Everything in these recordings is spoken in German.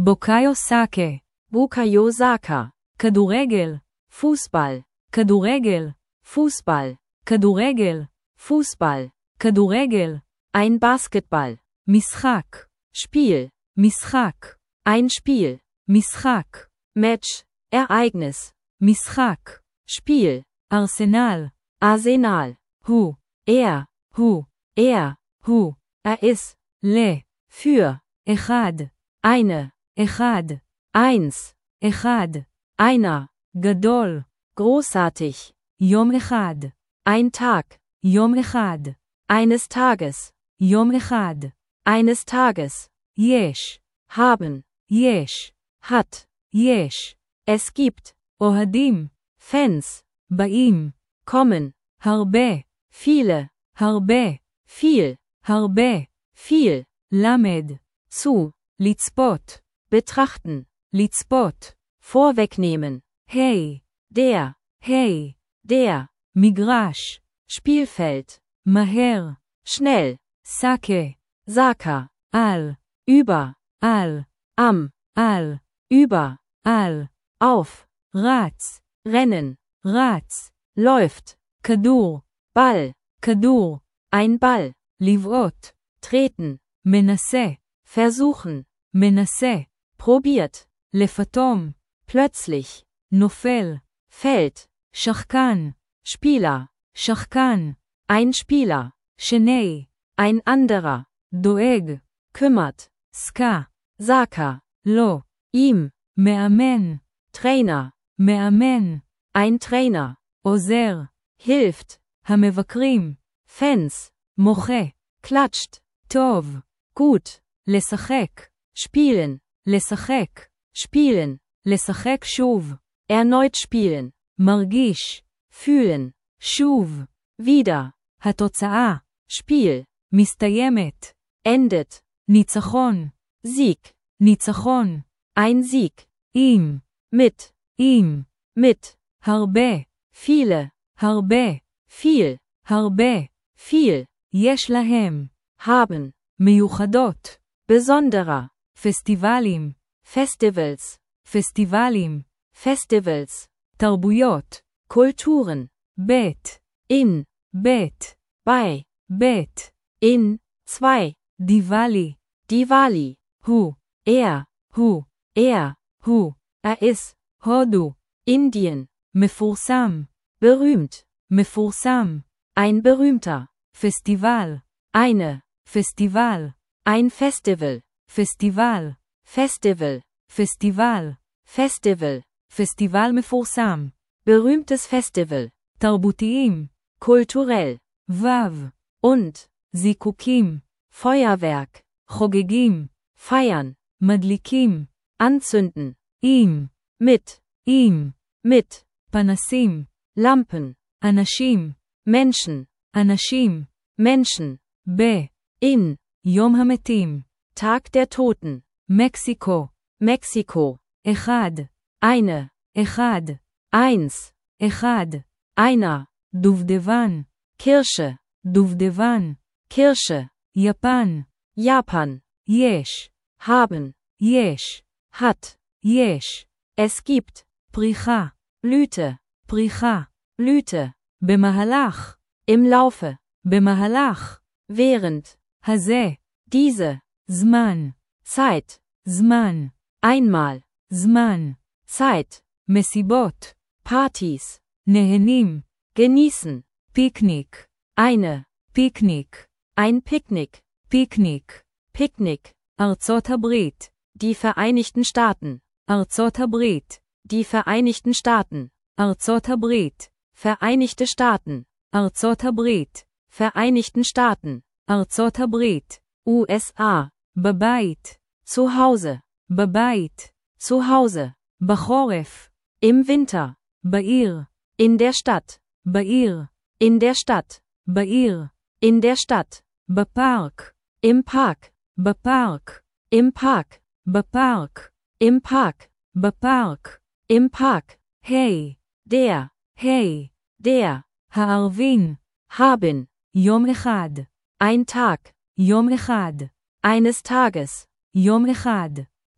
בוקאיו סאקה. Bukayo Saka. כדורגל. Fußball. כדורגל. Fußball. כדורגל. Fußball. כדורגל. Ein Basketball. משחק. Spiel. משחק. Ein Spiel. משחק. Match. Ereignis. משחק. Spiel. ארסנל. Arsenal. הוא. Er. הוא. Er. ist. ל. Für. אחד. Eine. אחד. Eins. אחד. Einer. גדול. Großartig. יום אחד. Ein Tag. יום אחד. Eines Tages. יום אחד. Eines Tages. יש. Haben. יש. Hat. יש. Es gibt. אוהדים. Fans. באים. Kommen. הרבה. Viele. הרבה. Viel. הרבה. Viel. למד. Zu. לצפות. Betrachten. לצפות. Vorwegnehmen. היי. Der. היי. Der. מגרש. Spielfeld. מהר. Schnell. סאקה. Saka. על. Über. על. Am. על. Über. על. Auf. רץ. Rennen. רץ. Läuft. כדור. Ball. כדור. Ein Ball. לבעוט. Treten. מנסה. Versuchen. מנסה. Probiert. לפתום. Plötzlich. נופל. Fällt. שחקן. Spieler. שחקן. Ein Spieler. שני. Ein anderer. דואג. Kümmert. סקה. Saka. לא. Ihm. מאמן. Trainer. מאמן. Ein Trainer. עוזר. Hilft. המבקרים. Fans. מוחה. Klatscht. טוב. Gut. לשחק. Spielen. לשחק. Spielen. לשחק שוב. Erneut spielen. מרגיש. Fühlen. שוב. Wieder. התוצאה. Spiel. מסתיימת. Endet. ניצחון. Sieg. ניצחון. Ein Sieg. עם. Mit. עם. Mit. הרבה. Viele. הרבה. Viel. הרבה. Viel. יש להם. Haben. מיוחדות. Besonderer. פסטיבלים. Festivals. פסטיבלים. Festivals. תרבויות. Kulturen. בית. In. בית. Bei. בית. In. Zwei. דיוואלי. Diwali. הוא. Er. הוא. Er. הוא. ist. הודו. Indien. מפורסם. Berühmt. מפורסם. Ein berühmter. פסטיבל. Eine. פסטיבל. Ein Festival. פסטיבל. Festival. פסטיבל. Festival. פסטיבל מפורסם. Berühmtes Festival. תרבותיים. Kulturell. וו. Und. זיקוקים. Feuerwerk. חוגגים. Feiern. מדליקים. Anzünden. עם. Mit. עם. Mit. פנסים. Lampen. אנשים. Menschen. אנשים. Menschen. ב. In. יום המתים. Tag der Toten. מקסיקו. Mexiko. אחד. Eine. אחד. Eins. אחד. Einer. דובדבן. Kirsche. דובדבן. Kirsche. יפן. Japan. יש. Haben. יש. Hat. יש. Es gibt. פריחה. Blüte. פריחה. Blüte. במהלך. Im Laufe. במהלך. Während. הזה. Diese. זמן. Zeit. זמן. Einmal. זמן. Zeit. מסיבות. Partys. נהנים. Genießen. פיקניק. Eine. פיקניק. Ein Picknick. פיקניק. Picknick. ארצות הברית. Die Vereinigten Staaten. ארצות הברית. Die Vereinigten Staaten. ארצות הברית. Vereinigte Staaten. ארצות הברית. Vereinigten Staaten. ארצות הברית. USA. בבית. Zu Hause. בבית. Zu Hause. בחורף. Im Winter. בעיר. In der Stadt. בעיר. In der Stadt. בעיר. In der Stadt. בפארק. Im Park. בפארק. Im Park. בפארק. Im Park. בפארק. Im Park. היי. Der. היי. Der. הערבין. Haben. יום אחד. Ein Tag. יום אחד. Eines Tages. יום אחד.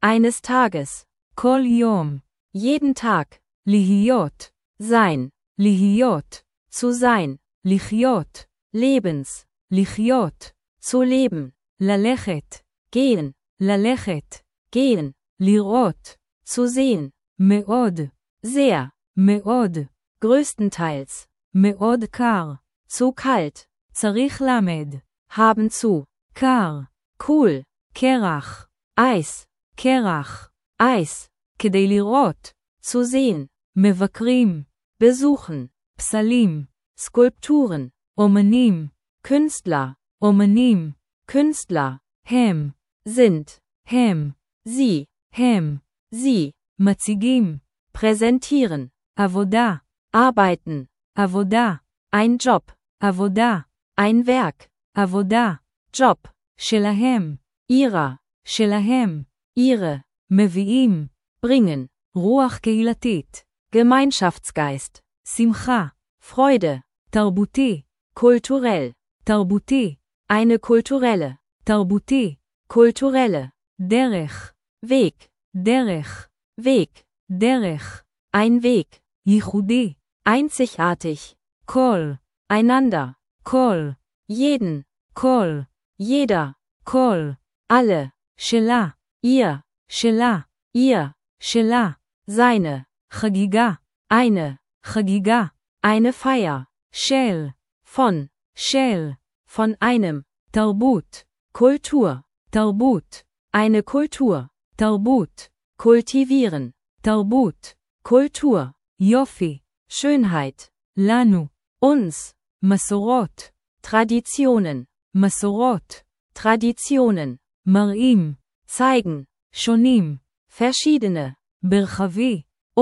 Eines Tages. כל יום. Jeden Tag. להיות. Sein. להיות. Zu sein. לחיות. Lebens. לחיות. Zu leben. ללכת. Gehen. ללכת. Gehen. לראות. Zu sehen. מאוד. Sehr. מאוד. Größtenteils. מאוד קר. Zu kalt. צריך למד. Haben zu. קר. Cool. קרח. Eis. קרח. Eis. כדי לראות. Zu sehen. מבקרים. Besuchen. פסלים. Skulpturen. אומנים. Künstler. אומנים. Künstler. הם. Sind. הם. Sie. הם. Sie. מציגים. Präsentieren. עבודה. Arbeiten. עבודה. Ein Job. עבודה. Ein Werk. עבודה. Job. שלהם. Ihrer. שלהם. Ihre. מביאים. Bringen. רוח קהילתית. Gemeinschaftsgeist. שמחה. Freude. תרבותי. Kulturell. תרבותי. Eine kulturelle. תרבותי. Kulturelle. דרך. Weg. דרך. Weg. דרך. Ein Weg. ייחודי. Einzigartig. כל. Einander. כל. Jeden. כל. Jeder. כל. Alle. שלה. Ihr. שלה. Ihr. שלה. Seine. חגיגה. Eine. חגיגה. Eine Feier. של. Von. של. Von einem. תרבות. Kultur. תרבות. Eine Kultur. תרבות. Kultivieren. תרבות. Kultur. יופי. Schönheit. לנו. Uns. מסורות. Traditionen. מסורות. Traditionen. מראים. Zeigen. שונים. Verschiedene. ברחבי.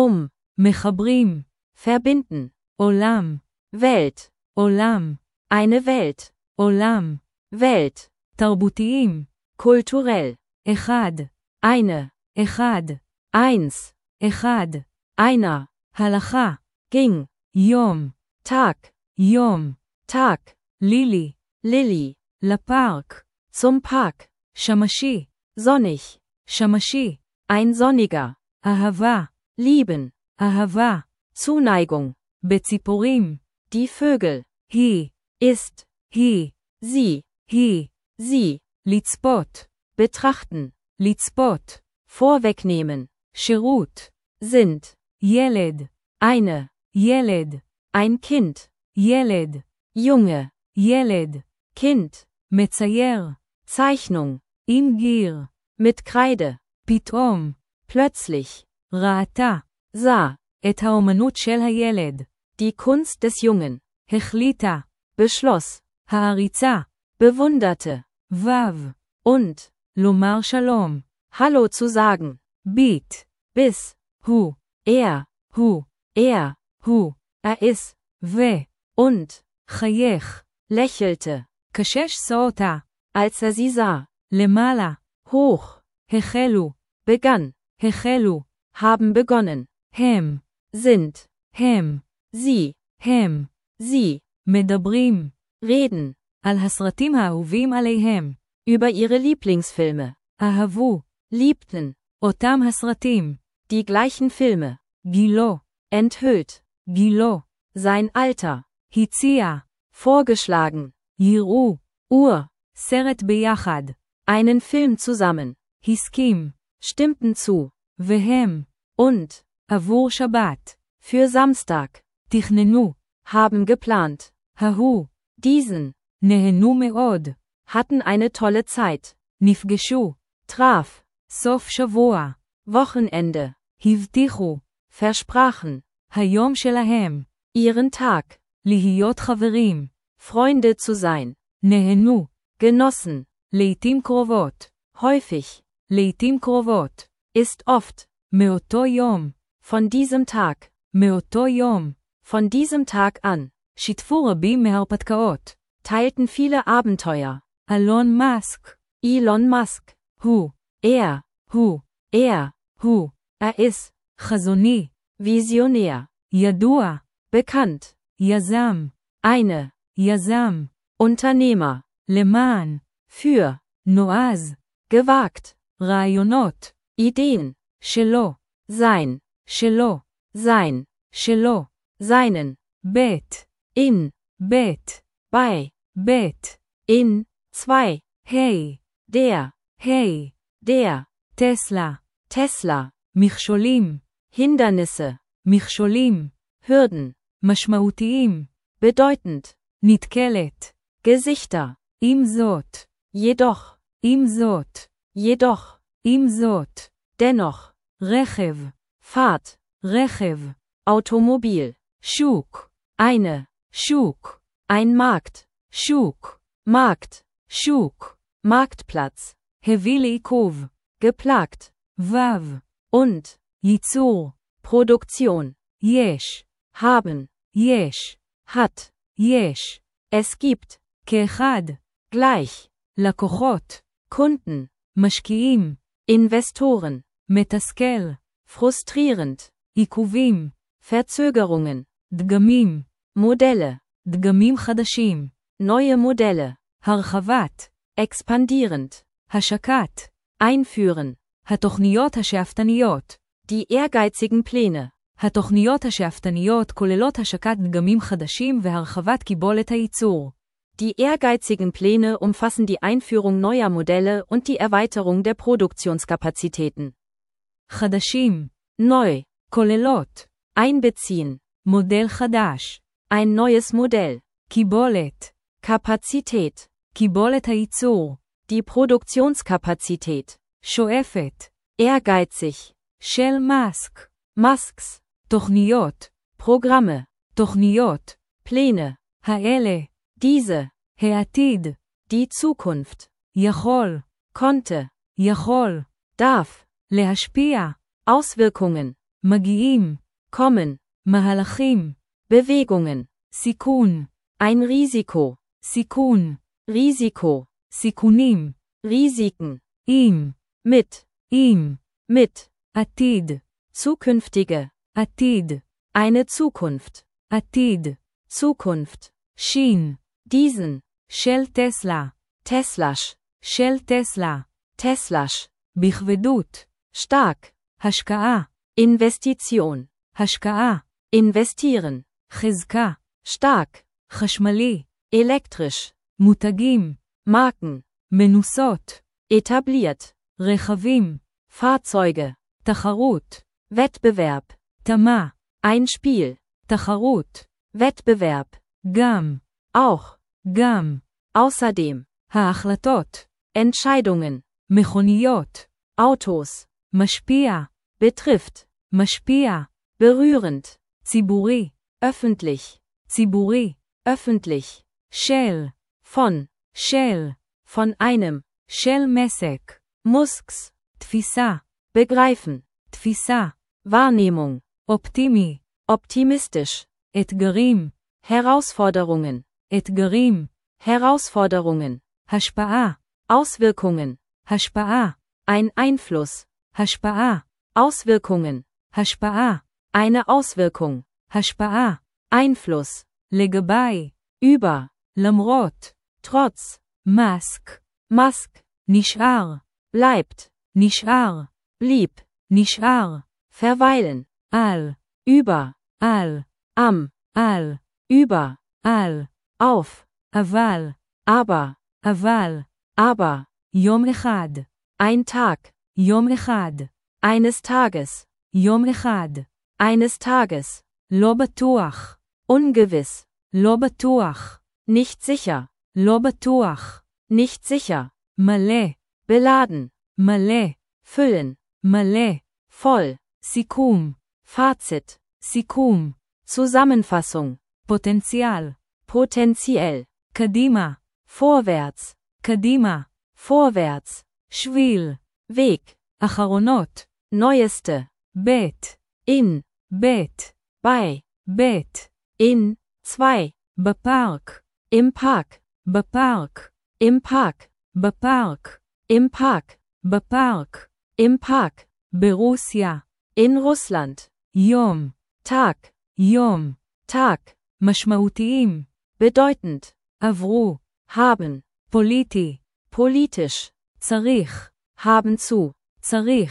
מחברים. Verbinden. עולם. Welt. עולם. Eine Welt. עולם. Welt. תרבותיים. Kulturell. אחד. Eine. אחד. Eins. אחד. Einer. הלכה. Ging. יום. Tag. יום. Tag. לילי. Lilly. לפארק. Zum Park. שמשי. Sonnig. שמשי. Ein sonniger. אהבה. Lieben. אהבה. Zuneigung. בציפורים. Die Vögel. היא. Ist. היא. Sie. היא. Sie. לצפות. Betrachten. לצפות. Vorwegnehmen. שירות. Sind. ילד. Eine. ילד. Ein Kind. ילד. Junge. ילד. Kind. מצייר. Zeichnung. עם גיר. Mit Kreide. פתאום. Plötzlich. ראתה. Sah. את האומנות של הילד. Die Kunst des Jungen. החליטה. Beschloss. העריצה. Bewunderte. וו. Und. לומר שלום. Hallo zu sagen. ביט. Bis. הוא. Er. הוא. Er. הוא. Ist. ו. Und. חייך. Lächelte. קשש סעותה. Als er sie sah. למעלה. Hoch. החלו. Begann. החלו. Haben begonnen. הם. Sind. הם. Sie. הם. Sie. מדברים. Reden. על הסרטים האהובים עליהם. Über ihre Lieblingsfilme. אהבו. Liebten. אותם הסרטים. Die gleichen Filme. גילו. Enthüllt. גילו. Sein Alter. הציע. Vorgeschlagen. יראו. Uhr. סרט ביחד. Einen Film zusammen. הסכים. Stimmten zu. והם. Und. עבור שבת. Für Samstag. תכננו. Haben geplant. ההוא. Diesen. נהנו מאוד. Hatten eine tolle Zeit. נפגשו. Traf. סוף שבוע. Wochenende. הבטיחו. Versprachen. היום שלהם. Ihren Tag. להיות חברים. Freunde zu sein. נהנו. Genossen. לעתים קרובות. Häufig. לעתים קרובות. Ist oft. מאותו יום. Von diesem Tag. מאותו יום. Von diesem Tag an. שיתפו רבים מההרפתקאות. Teilten viele Abenteuer. אלון מאסק. Elon Musk. הוא. Er. הוא. הוא. Ist. חזוני. Visionär. ידוע. Bekannt. יזם. Eine. יזם. Unternehmer. למען. Für. נועז. Gewagt. רעיונות. Ideen, שלו, sein, שלו, sein, שלו, seinen, בית, in, בית, bei, בית, in, zwei, היי, der, היי, der, טסלה, Tesla, מכשולים, Hindernisse, מכשולים, Hürden, משמעותיים, bedeutend, נתקלת, Gesichter, עם זאת, jedoch, עם זאת, jedoch, עם זאת, dennoch, רכב, Fahrt, רכב, Automobil, שוק, eine, שוק, ein Markt, שוק, Markt, שוק, Marktplatz, הביא לעיכוב, geplagt, וו, und, ייצור, Produktion, יש, haben, יש, hat, יש, es gibt, כאחד, gleich, לקוחות, Kunden, משקיעים, Investoren, מתסכל, frustrierend, עיכובים, Verzögerungen, דגמים, Modelle, דגמים חדשים, neue Modelle, הרחבת, expandierend, השקת, einführen, התוכניות השאפתניות, die ehrgeizigen Pläne, התוכניות השאפתניות כוללות השקת דגמים חדשים והרחבת קיבולת הייצור. Die ehrgeizigen Pläne umfassen die Einführung neuer Modelle und die Erweiterung der Produktionskapazitäten. חדשים, Neu, כוללות, einbeziehen, מודל חדש, ein neues Modell, קיבולת, Kapazität, קיבולת הייצור, die Produktionskapazität, שואפת, ehrgeizig, של מאסק, Musks, תוכניות, Programme, תוכניות, Pläne, האלה, diese, העתיד, die Zukunft, יכול, konnte, יכול, darf, להשפיע, Auswirkungen, מגיעים, kommen, מהלכים, Bewegungen, סיכון, ein Risiko, סיכון, Risiko, סיכונים, Risiken, עם, עם, mit, עתיד, zukünftige, עתיד, eine Zukunft, עתיד, Zukunft, שין, diesen, של טסלה, Teslasch, של טסלה, Teslasch, בכבדות, stark, השקעה, Investition, השקעה, investieren, חזקה, stark, חשמלי, elektrisch, מותגים, Marken, מנוסות, etabliert, רכבים, Fahrzeuge, תחרות, Wettbewerb, תמה, ein Spiel, תחרות, Wettbewerb, גם, auch, גם, außerdem, ההחלטות, Entscheidungen, מכוניות, Autos, משפיע, betrifft, משפיע, berührend, ציבורי, öffentlich, ציבורי, öffentlich, של, von einem, של מסק, Musks, תפיסה, begreifen, תפיסה, Wahrnehmung, אופטימי, optimistisch, אתגרים, Herausforderungen, אתגרים, Herausforderungen, השפעה, Auswirkungen, השפעה, ein Einfluss, השפעה, Auswirkungen, השפעה, eine Auswirkung, השפעה, Einfluss, לגבי, über, למרות, trotz, מאסק, Musk, נשאר, bleibt, נשאר, blieb, נשאר, verweilen, על, über, על, am, על, über, על, auf, אבל, אבל, aber, יום אחד, ein Tag, יום אחד, eines Tages, יום אחד, eines Tages, לא בטוח, ungewiss, לא בטוח, nicht sicher, לא בטוח, nicht sicher, מלא, beladen, מלא, füllen, מלא, voll, סיכום, Fazit, סיכום, Zusammenfassung, פוטנציאל, potenziell, קדימה, vorwärts, קדימה, vorwärts, שביל, Weg, אחרונות, neueste, בית, in, בית, bei, בית, in, zwei, בפארק, im Park, בפארק, im Park, בפארק, im Park, בפארק, im Park, ברוסיה, in Russland, יום, Tag, יום, Tag, משמעותיים, bedeutend, עברו, haben, פוליטי, politisch, צריך, haben zu, צריך,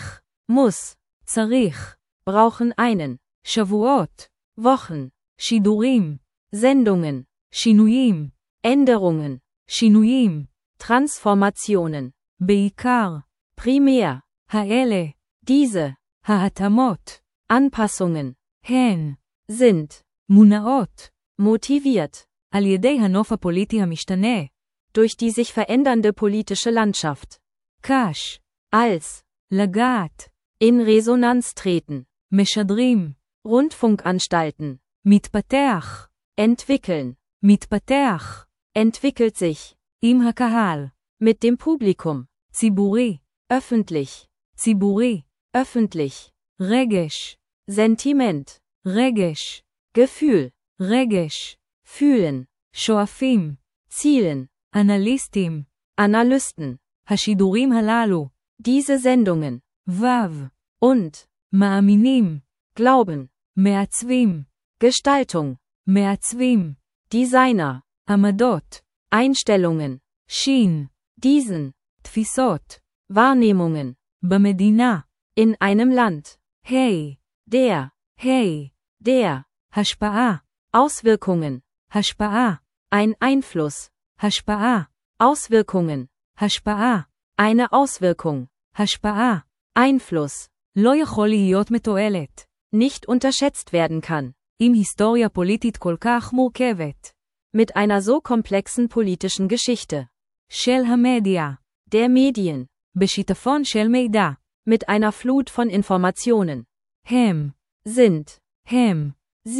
muss, צריך, brauchen einen, שבועות, Wochen, שידורים, Sendungen, שינויים, Änderungen, שינויים, Transformationen, בעיקר, primär, האלה, diese, ההתאמות, Anpassungen, הן, sind, מונעות, motiviert, על ידי הנוף הפוליטי המשתנה, durch die sich verändernde politische Landschaft, קש, als, לגעת, in Resonanz treten, משדרים, Rundfunkanstalten, מתפתח, entwickeln, מתפתח, entwickelt sich, עם הקהל, mit dem Publikum, ציבורי, öffentlich, ציבורי, öffentlich, רגש, Sentiment, רגש, Gefühl, רגש, fühlen, שואפים, zielen, אנליסטים, Analysten, השידורים הללו, diese Sendungen, וו, und, מאמינים, glauben, מעצבים, Gestaltung, מעצבים, Designer, עמדות, Einstellungen, שין, diesen, תפיסות, Wahrnehmungen, במדינה, in einem Land, היי, der, der, השפעה, Auswirkungen, השפעה, ein Einfluss, השפעה, Auswirkungen, השפעה, eine Auswirkung, השפעה, Einfluss, לא יכול להיות מתועלת, nicht unterschätzt werden kann, עם היסטוריה פוליטית כל כך מורכבת, mit einer so komplexen politischen Geschichte, של המדיה, der Medien, בשיטפון של מידע, mit einer Flut von Informationen, הם, sind, הם,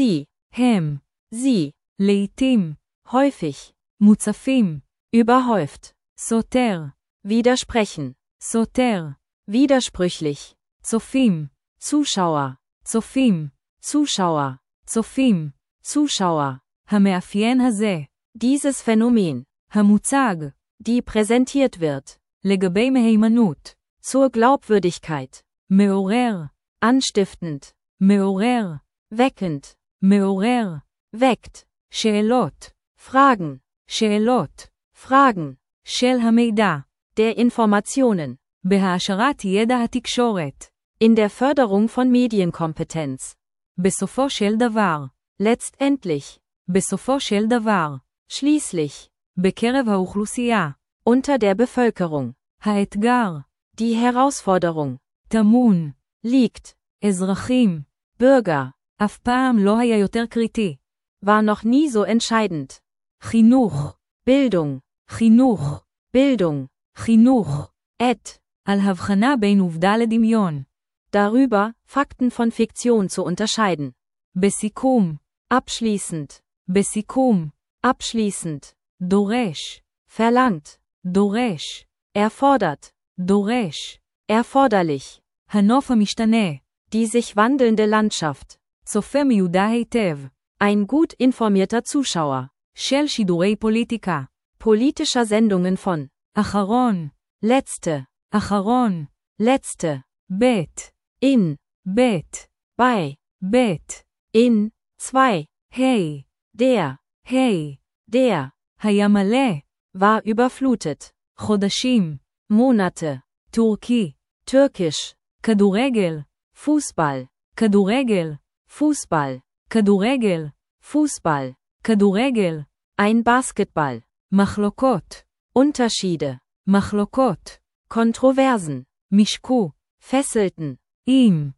sie, לעתים, häufig, מוצפים, überhäuft, סותר, widersprechen, סותר, widersprüchlich, צופים, Zuschauer, צופים, Zuschauer, צופים, Zuschauer, המאפיין הזה, dieses Phänomen, המוצג, die präsentiert wird, לגבי מהימנות, zur Glaubwürdigkeit, מעורר, anstiftend, מעורר, weckend, מעורר, weckt, שאלות, Fragen, שאלות, Fragen, של המידע, der Informationen, בהעשרת ידע התקשורת, in der Förderung von Medienkompetenz, בסופו של דבר, letztendlich, בסופו של דבר, schließlich, בקרב האוכלוסייה, unter der Bevölkerung, האתגר, die Herausforderung, טמון, liegt, אזרחים, Bürger, אף פעם לא היה יותר קריטי, war noch nie so entscheidend, חינוך, Bildung, חינוך, Bildung, חינוך, על הבחנה בין עובדה לדמיון, darüber, Fakten von Fiktion zu unterscheiden, בסיכום, abschließend, בסיכום, abschließend, דורש, verlangt, דורש, erfordert, דורש, erforderlich, הנוף המשתנה, die sich wandelnde Landschaft, צופה מיודע היטב, ein gut informierter Zuschauer, של שידורי פוליטיקה, politischer Sendungen von, אחרון, letzte, אחרון, letzte, בית, in, בית, bei, בית, in, zwei, היי, der, der, היה מלא, war überflutet, חודשים, Monate, טורקי, türkisch, כדורגל, Fußball, כדורגל, Fußball, כדורגל, Fußball, כדורגל, ein Basketball, מחלוקות, Unterschiede, מחלוקות, Kontroversen, משקו, fesselten, עם,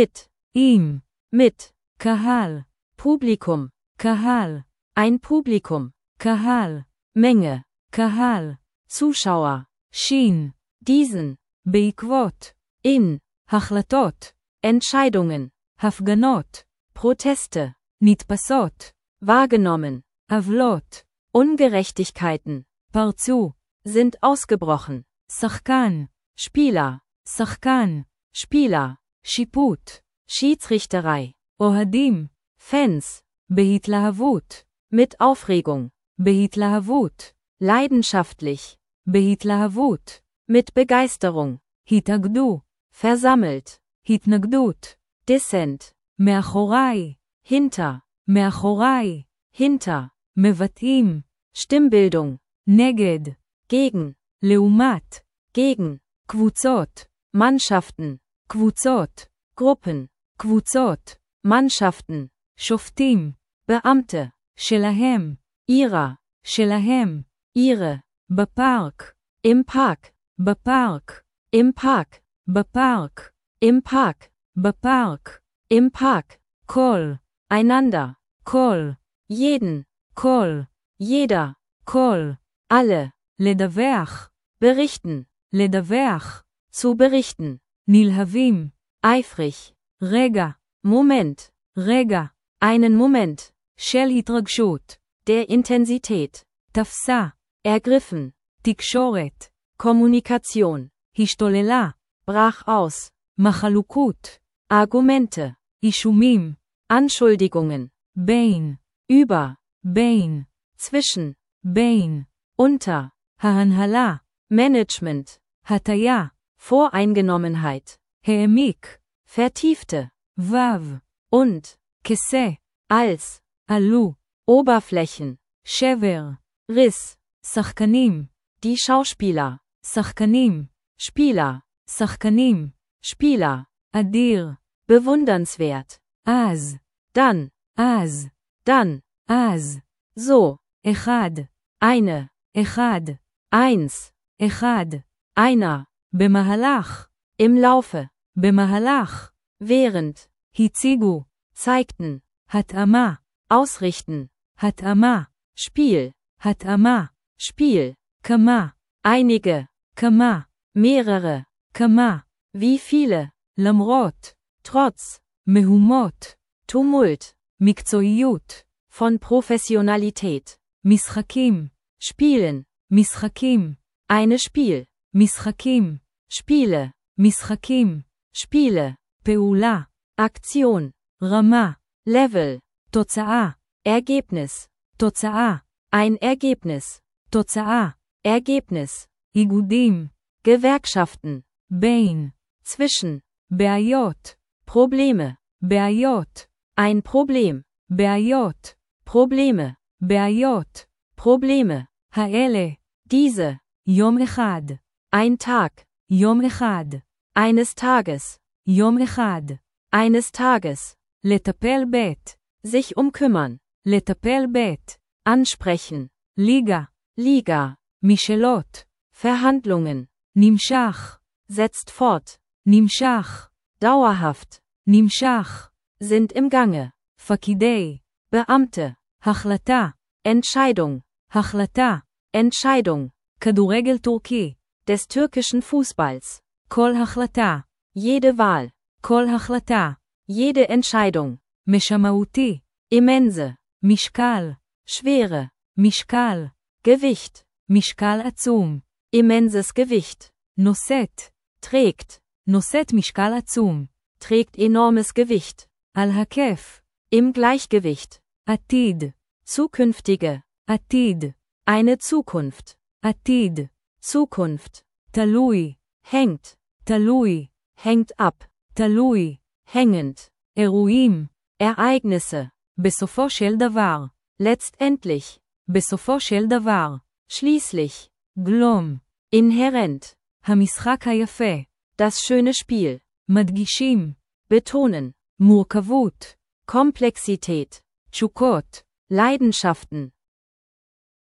עם, mit, קהל, Publikum, קהל, ein Publikum, קהל, Menge, קהל, Zuschauer, שין, diesen, בעקבות, in, החלטות, Entscheidungen, הפגנות, Proteste, נתפסות, wahrgenommen, עוולות, Ungerechtigkeiten, פרצו, sind ausgebrochen, שחקן, Spieler, שחקן, Spieler, שיפוט, Schiedsrichterei, אוהדים, Fans, בהתלהבות, mit Aufregung, בהתלהבות, leidenschaftlich, בהתלהבות, mit Begeisterung, התאגדו, versammelt, התנגדות, dissent, מאחוריי, hinter, מאחוריי, hinter, מבטאים, Stimmbildung, נגד, gegen, לעומת, gegen, קבוצות, Mannschaften, קבוצות, Gruppen, קבוצות, Mannschaften, שופטים, Beamte, שלהם, ihrer, שלהם, ihre, בפארק, im Park, בפארק, im Park, בפארק, im Park, בפארק, im Park, כל, einander, כל, jeden, כל, jeder, כל, alle, לדווח, berichten, לדווח, zu berichten, נלהבים, eifrig, רגע, Moment, רגע, einen Moment, של התרגשות, der Intensität, תפסה, ergriffen, תקשורת, Kommunikation, השתוללה, brach aus, מחלוקות, Argumente, אישומים, Anschuldigungen, בין, über, בין, zwischen, בין, unter, ההנהלה, Management, הטיה, Voreingenommenheit, העמיק, vertiefte, וו, und, כסה, als, עלו, Oberflächen, שבר, Riss, שחקנים, die Schauspieler, שחקנים, Spieler, שחקנים, Spieler, אדיר, bewundernswert, אז, dann, אז, dann, אז, so, אחד, eine, אחד, eins, אחד, einer, במהלך, im Laufe, במהלך, während, הציגו, zeigten, התאמה, ausrichten, התאמה, Spiel, התאמה, Spiel, כמה, einige, כמה, mehrere, כמה, wie viele, למרות, trotz, מהומות, Tumult, מקצועיות, von Professionalität, משחקים, Spielen, משחקים, eine Spiel, משחקים, Spiele, משחקים, Spiele, פעולה, Aktion, רמה, Level, תוצאה, Ergebnis, תוצאה, ein Ergebnis, תוצאה, Ergebnis, איגודים, Gewerkschaften, בין, zwischen, בעיות, Probleme, בעיות, ein Problem, בעיות, Probleme, בעיות, Probleme, האלה, diese, יום אחד, ein Tag, יום אחד, eines Tages, יום אחד, eines Tages, לטפל בית, sich kümmern, לטפל בית, ansprechen, ליגה, Liga, משאלות, Verhandlungen, נמשך, setzt fort, נמשך, dauerhaft, נמשך, sind im Gange, פקידי, Beamte, החלטה, Entscheidung, החלטה, Entscheidung, כדורגל טורקי, des türkischen Fußballs, כל החלטה, jede Wahl, כל החלטה, jede Entscheidung, משמעותי, immense, משקל, schwere, משקל, Gewicht, משקל עצום, immenses Gewicht, נושאת, trägt, נושאת משקל עצום, trägt enormes Gewicht, על הכיף, im Gleichgewicht, עתיד, zukünftige, עתיד, eine Zukunft, עתיד, Zukunft, תלוי, hängt, תלוי, hängt ab, תלוי, hängend, אירועים, Ereignisse, בסופו של דבר, letztendlich, בסופו של דבר, schließlich, גלום, inhärent, המשחק היפה, das schöne Spiel, מדגישים, betonen, מורכבות, Komplexität, תשוקות, Leidenschaften,